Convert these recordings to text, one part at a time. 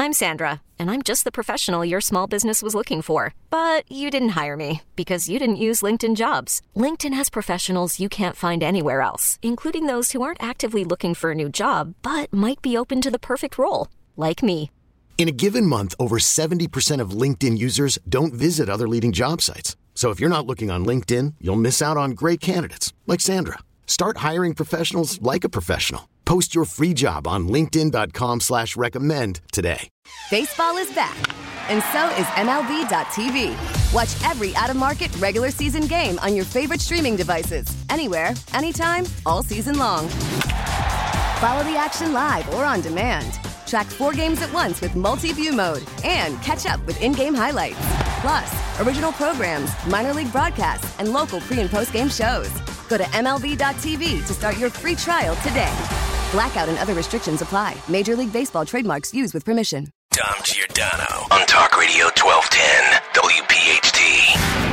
I'm Sandra, and I'm just the professional your small business was looking for. But you didn't hire me because you didn't use LinkedIn Jobs. LinkedIn has professionals you can't find anywhere else, including those who aren't actively looking for a new job, but might be open to the perfect role, like me. In a given month, over 70% of LinkedIn users don't visit other leading job sites. So if you're not looking on LinkedIn, you'll miss out on great candidates like Sandra. Start hiring professionals like a professional. Post your free job on linkedin.com/recommend today. Baseball is back, and so is MLB.tv. Watch every out-of-market regular season game on your favorite streaming devices, anywhere, anytime, all season long. Follow the action live or on demand. Track 4 games at once with multi-view mode and catch up with in-game highlights. Plus, original programs, minor league broadcasts, and local pre- and post-game shows. Go to MLB.tv to start your free trial today. Blackout and other restrictions apply. Major League Baseball trademarks used with permission. Dom Giordano on Talk Radio 1210 WPHT.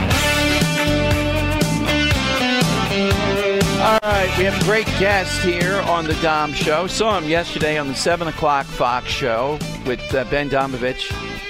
All right, we have a great guest here on the Dom Show. Saw him yesterday on the 7 o'clock Fox show with Ben Domovich.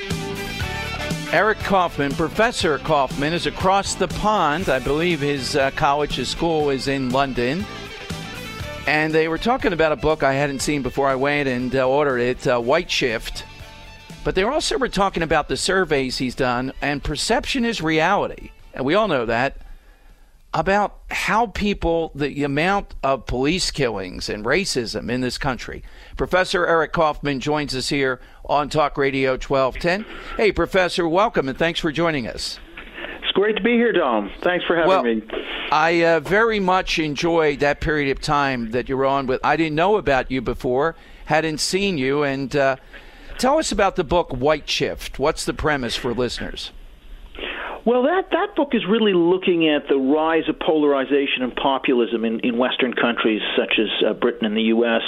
Eric Kaufman, Professor Kaufman, is across the pond. I believe his college, his school is in London. And they were talking about a book I hadn't seen before I went and ordered it, White Shift. But they also were talking about the surveys he's done, and perception is reality. And we all know that. About how people, the amount of police killings and racism in this country. Professor Eric Kaufman joins us here on Talk Radio 1210. Hey, Professor, welcome, and thanks for joining us. It's great to be here, Dom. Thanks for having me. I very much enjoyed that period of time that you were on with. I didn't know about you before, hadn't seen you, and tell us about the book White Shift. What's the premise for listeners? Well, that book is really looking at the rise of polarization and populism in Western countries such as Britain and the U.S.,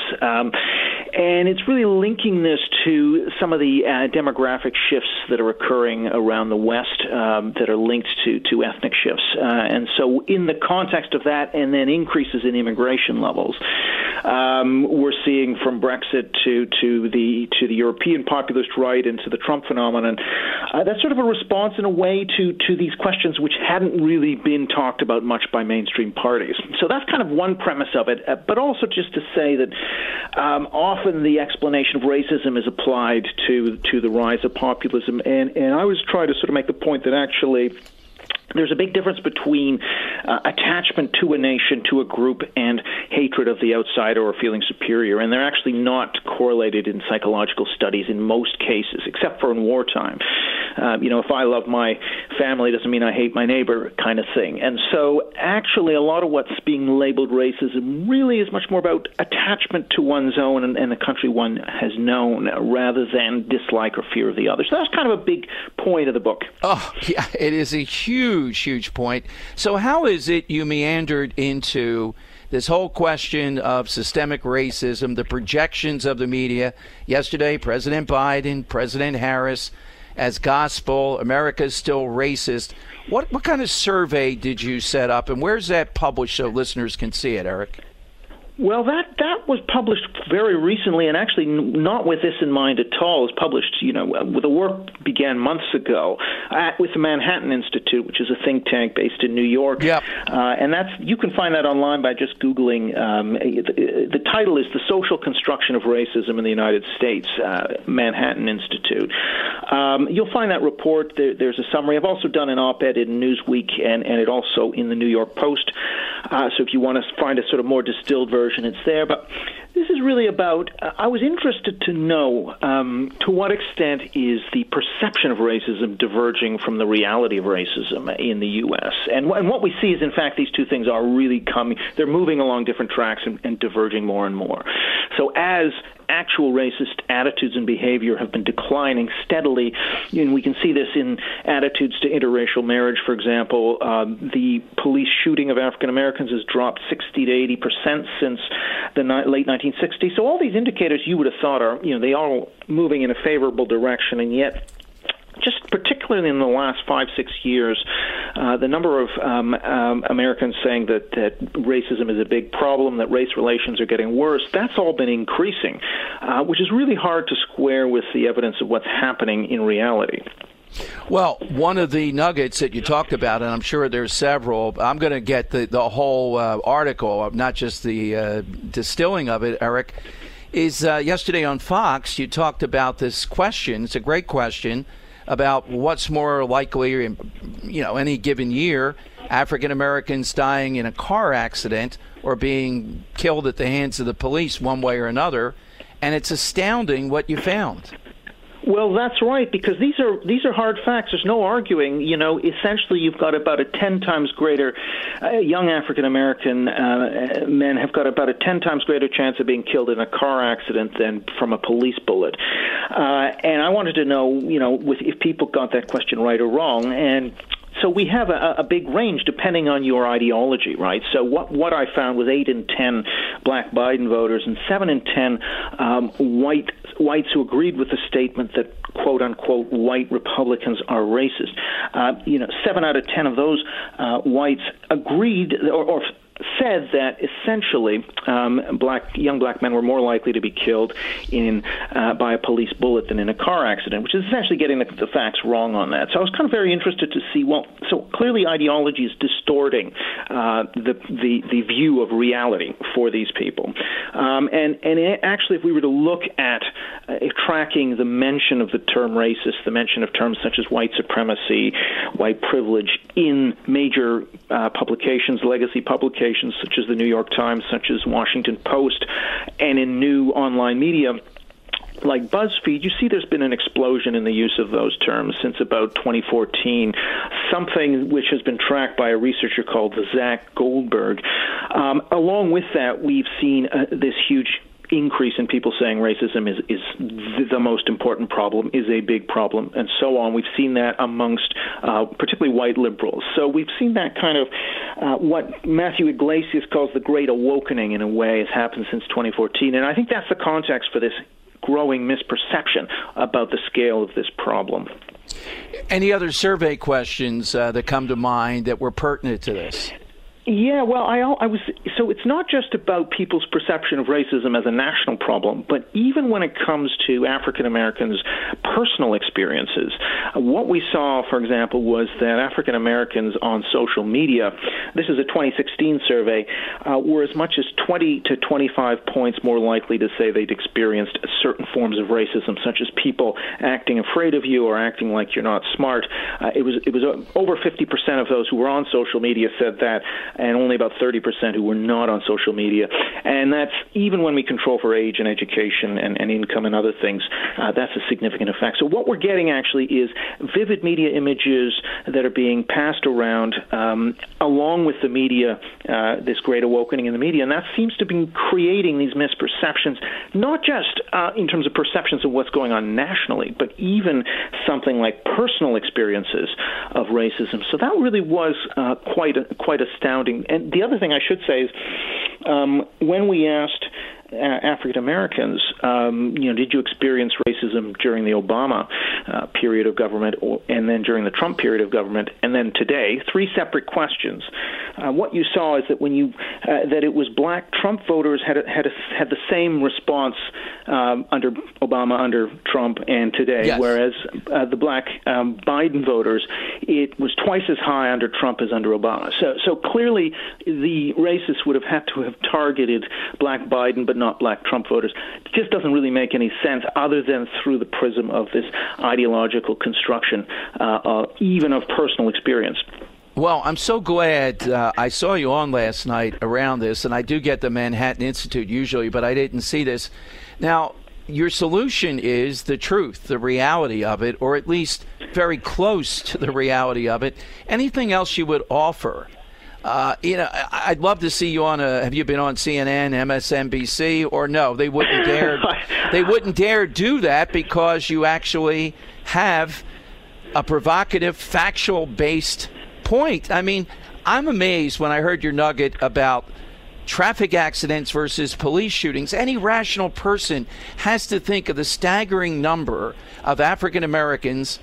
and it's really linking this to some of the demographic shifts that are occurring around the West that are linked to ethnic shifts. And so in the context of that and then increases in immigration levels, we're seeing from Brexit to the European populist right and to the Trump phenomenon, that's sort of a response in a way to these questions which hadn't really been talked about much by mainstream parties. So that's kind of one premise of it, but also just to say that often the explanation of racism is applied to the rise of populism, and I was trying to sort of make the point that actually there's a big difference between attachment to a nation, to a group, and hatred of the outsider or feeling superior. And they're actually not correlated in psychological studies in most cases, except for in wartime. If I love my family doesn't mean I hate my neighbor kind of thing. And so actually a lot of what's being labeled racism really is much more about attachment to one's own and the country one has known rather than dislike or fear of the other. So that's kind of a big point of the book. Oh, yeah, it is a huge point. So how is it you meandered into this whole question of systemic racism, the projections of the media? Yesterday, President Biden, President Harris, as gospel, America's still racist. What kind of survey did you set up, and where's that published so listeners can see it, Eric? Well, that was published very recently, and actually not with this in mind at all. It was published, the work began months ago with the Manhattan Institute, which is a think tank based in New York. Yep. And you can find that online by just Googling. The title is The Social Construction of Racism in the United States, Manhattan Institute. You'll find that report. There's a summary. I've also done an op-ed in Newsweek and it also in the New York Post. So if you want to find a sort of more distilled version, it's there. But this is really about, I was interested to know to what extent is the perception of racism diverging from the reality of racism in the U.S. And what we see is, in fact, these two things are really they're moving along different tracks and diverging more and more. So as actual racist attitudes and behavior have been declining steadily, and we can see this in attitudes to interracial marriage, for example. The police shooting of African Americans has dropped 60 to 80% since the late 1960s. So all these indicators you would have thought are, they are moving in a favorable direction, and yet just particularly in the last 5-6 years, the number of Americans saying that racism is a big problem, that race relations are getting worse, that's all been increasing, which is really hard to square with the evidence of what's happening in reality. Well, one of the nuggets that you talked about, and I'm sure there's several, I'm going to get the whole article, not just the distilling of it, Eric, is yesterday on Fox, you talked about this question. It's a great question about what's more likely in, any given year, African Americans dying in a car accident or being killed at the hands of the police one way or another. And it's astounding what you found. Well, that's right, because these are hard facts. There's no arguing. Essentially, you've got about a 10 times greater young African American men have got about a 10 times greater chance of being killed in a car accident than from a police bullet. And I wanted to know, if people got that question right or wrong. And so we have a big range depending on your ideology, right? So what I found was 8 in 10 black Biden voters and 7 in 10 whites who agreed with the statement that, quote unquote, white Republicans are racist. 7 out of 10 of those whites agreed or said that essentially young black men were more likely to be killed by a police bullet than in a car accident, which is essentially getting the facts wrong on that. So I was kind of very interested to see, so clearly ideology is distorting the view of reality for these people. And actually, if we were to look at tracking the mention of the term racist, the mention of terms such as white supremacy, white privilege in major publications, legacy publications, such as the New York Times, such as Washington Post, and in new online media like BuzzFeed, you see there's been an explosion in the use of those terms since about 2014, something which has been tracked by a researcher called Zach Goldberg. Along with that, we've seen this huge increase in people saying racism is the most important problem, is a big problem, and so on. We've seen that amongst particularly white liberals. So we've seen that kind of what Matthew Iglesias calls the Great Awakening, in a way, has happened since 2014. And I think that's the context for this growing misperception about the scale of this problem. Any other survey questions that come to mind that were pertinent to this? Yeah, well, so it's not just about people's perception of racism as a national problem, but even when it comes to African Americans' personal experiences. What we saw, for example, was that African Americans on social media, this is a 2016 survey, were as much as 20 to 25 points more likely to say they'd experienced certain forms of racism, such as people acting afraid of you or acting like you're not smart. It was over 50% of those who were on social media said that, and only about 30% who were not on social media. And that's even when we control for age and education and income and other things, that's a significant effect. So what we're getting actually is vivid media images that are being passed around along with the media, this great awakening in the media, and that seems to be creating these misperceptions, not just in terms of perceptions of what's going on nationally, but even something like personal experiences of racism. So that really was quite astounding. And the other thing I should say is when we asked African Americans, did you experience racism during the Obama period of government, and then during the Trump period of government, and then today? 3 separate questions. What you saw is that that it was black Trump voters had the same response under Obama, under Trump, and today, yes. Whereas the black Biden voters, it was twice as high under Trump as under Obama. So clearly, the racists would have had to have targeted black Biden, but not black Trump voters. It just doesn't really make any sense other than through the prism of this ideological construction, even of personal experience. Well, I'm so glad I saw you on last night around this, and I do get the Manhattan Institute usually, but I didn't see this. Now, your solution is the truth, the reality of it, or at least very close to the reality of it. Anything else you would offer? I'd love to see you on have you been on CNN, MSNBC, or no? They wouldn't dare. They wouldn't dare do that because you actually have a provocative, factual-based point. I mean, I'm amazed when I heard your nugget about traffic accidents versus police shootings. Any rational person has to think of the staggering number of African Americans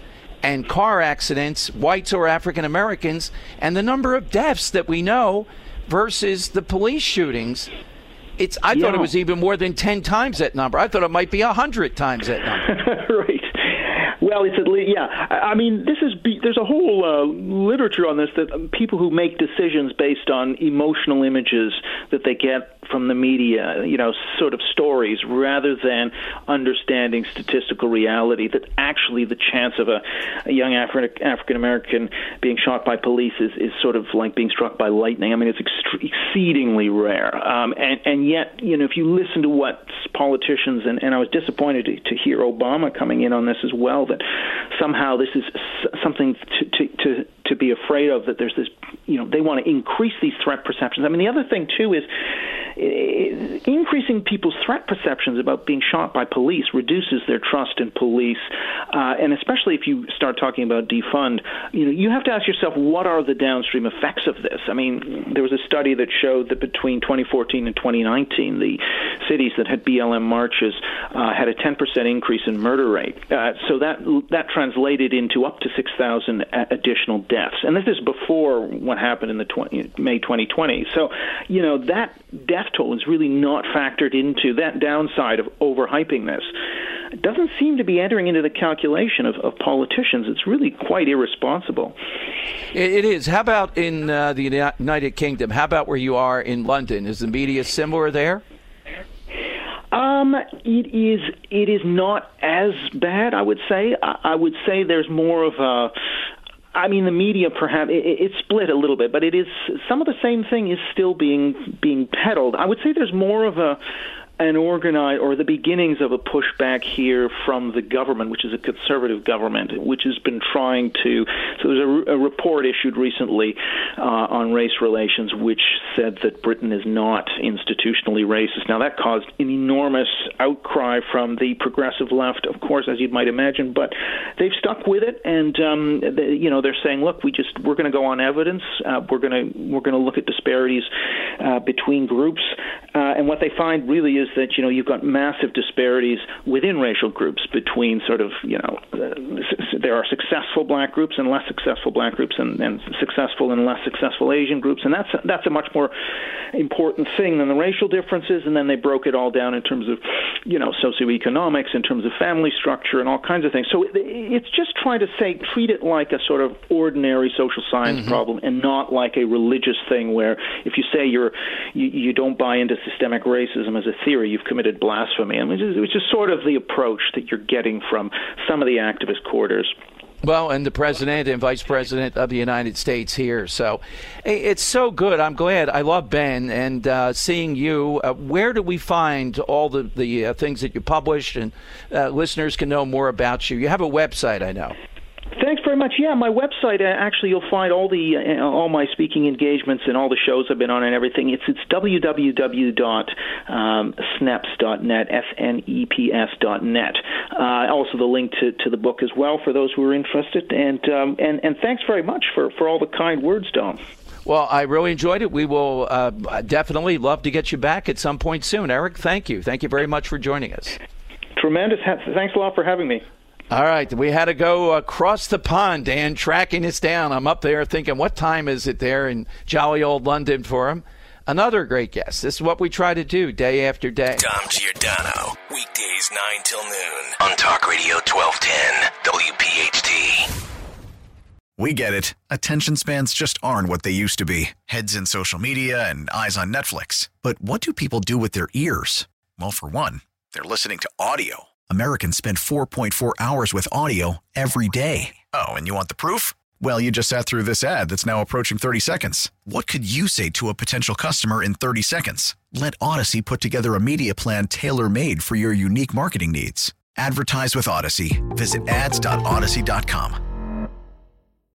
and car accidents, whites or African Americans, and the number of deaths that we know versus the police shootings. I thought it was even more than 10 times that number. I thought it might be 100 times that number. Right. Well, it's at least, yeah. I mean, there's a whole literature on this, that people who make decisions based on emotional images that they get from the media, sort of stories, rather than understanding statistical reality, that actually the chance of a young African American being shot by police is sort of like being struck by lightning. I mean, it's exceedingly rare. And yet, if you listen to what politicians, and I was disappointed to hear Obama coming in on this as well, that somehow this is something to be afraid of, that there's this, they want to increase these threat perceptions. I mean, the other thing, too, is increasing people's threat perceptions about being shot by police reduces their trust in police, and especially if you start talking about defund, you have to ask yourself, what are the downstream effects of this? I mean, there was a study that showed that between 2014 and 2019, the cities that had BLM marches had a 10% increase in murder rate. So that translated into up to 6,000 additional deaths, and this is before what happened in May 2020. So, that death toll is really not factored into that downside of overhyping this. It doesn't seem to be entering into the calculation of politicians. It's really quite irresponsible. It is. How about in the United Kingdom? How about where you are in London? Is the media similar there? It is not as bad, I would say. I would say there's more of a... I mean, the media perhaps it's split a little bit, but it is some of the same thing is still being peddled. I would say there's more of an organized, or the beginnings of a pushback here from the government, which is a conservative government, which has been trying to. So there's a report issued recently on race relations, which said that Britain is not institutionally racist. Now that caused an enormous outcry from the progressive left, of course, as you might imagine, but they've stuck with it, and they're saying, look, we're going to go on evidence. We're going to look at disparities between groups, and what they find really is that you've got massive disparities within racial groups between sort of there are successful black groups and less successful black groups, and successful and less successful Asian groups, and that's a much more important thing than the racial differences. And then they broke it all down in terms of socioeconomics, in terms of family structure, and all kinds of things. So it's just trying to treat it like a sort of ordinary social science problem, and not like a religious thing where if you say you don't buy into systemic racism as a theory, you've committed blasphemy. I mean, it's just sort of the approach that you're getting from some of the activist quarters. Well, and the President and Vice President of the United States here. So it's so good. I'm glad. I love Ben, and seeing you. Where do we find all the things that you published, and listeners can know more about you? You have a website, I know. Thanks very much. Yeah, my website, actually, you'll find all my speaking engagements and all the shows I've been on and everything. It's www.sneps.net, SNEPS.net. Also the link to the book as well for those who are interested. And thanks very much for all the kind words, Dom. Well, I really enjoyed it. We will definitely love to get you back at some point soon. Eric, thank you. Thank you very much for joining us. Tremendous. Thanks a lot for having me. All right, we had to go across the pond, Dan, tracking us down. I'm up there thinking, what time is it there in jolly old London for him? Another great guest. This is what we try to do day after day. Dom Giordano, weekdays 9 till noon on Talk Radio 1210 WPHT. We get it. Attention spans just aren't what they used to be. Heads in social media and eyes on Netflix. But what do people do with their ears? Well, for one, they're listening to audio. Americans spend 4.4 hours with audio every day. Oh, and you want the proof? Well, you just sat through this ad that's now approaching 30 seconds. What could you say to a potential customer in 30 seconds? Let Odyssey put together a media plan tailor-made for your unique marketing needs. Advertise with Odyssey. Visit ads.odyssey.com.